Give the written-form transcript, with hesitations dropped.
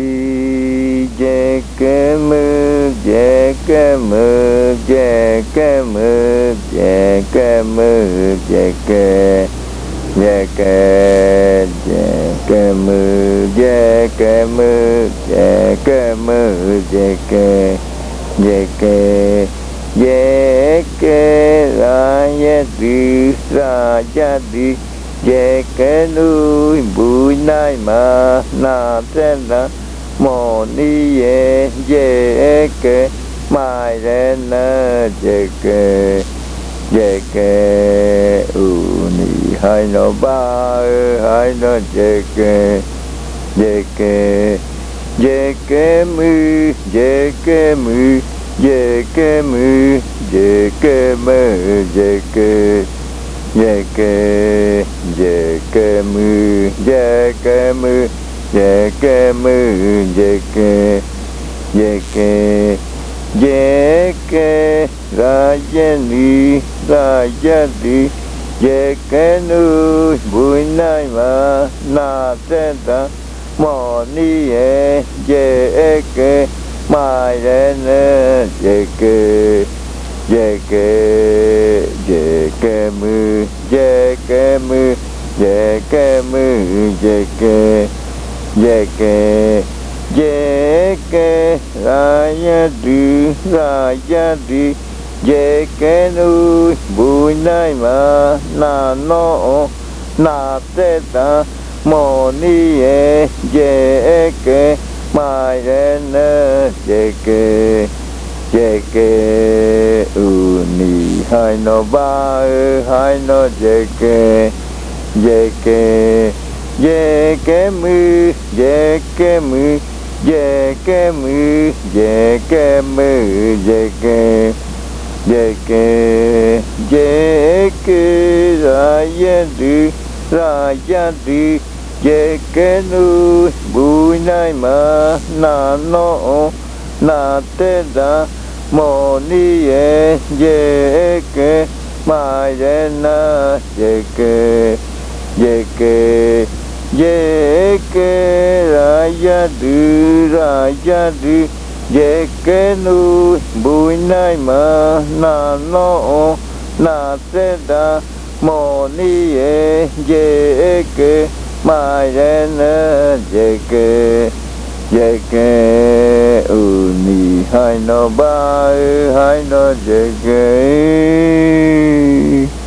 đi je ke mơ je ke mơ je ke mơ je ke mơ je ke je ke je ke mơ je ke mơ je ke mơ je ke je ke je ke ra ye đi ra ya đi je ke núi bụi nai mà na trên đó mô ni ye ke mai re na je ke u ni hai no ba hai no je ke mu je ke mu je ke mu je ke mu je ke mu je ke mu je ke mu je ke ra ya đi je ke núi bụi nai mà na trên ta mô ni ye ke mai re na je ke mu je ke mu je ke mu je ke ra ya đi je ke núi bụi nai mà na no na te ta mô ni ye ke mai re na je ke u ni hai no ba hai no je ke mu je ke mu je ke mu je ke mu je ke ra ya đi je ke núi bụi nai mà na no na te da mô ni ye ke mai re na je ke ra ya đi je ke núi bụi nai mà na no na te da mô ni ye ke mai re na je ke u ni hai no ba hai no je ke